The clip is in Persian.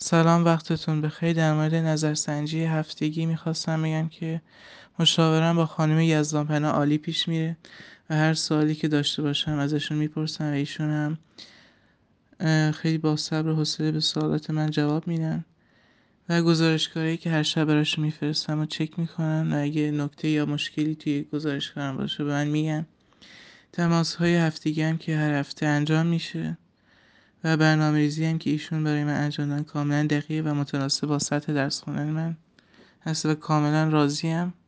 سلام، وقتتون بخیر. در مورد نظرسنجی هفتگی میخواستم بگم که مشاورم با خانم یزدانپناه عالی پیش میره و هر سوالی که داشته باشم ازشون میپرسم و ایشون هم خیلی با صبر و حوصله به سوالات من جواب میدن و گزارشگاهایی که هر شب براشون میفرستم و چک میکنن و اگه نکته یا مشکلی توی گزارشگاهم باشه به من میگن. تماس های هفتگی هم که هر هفته انجام میشه و برنامه‌ریزی هم که ایشون برای من انجام دادن کاملا دقیق و متناسب با سطح درس خوندن من هست و کاملا راضیم.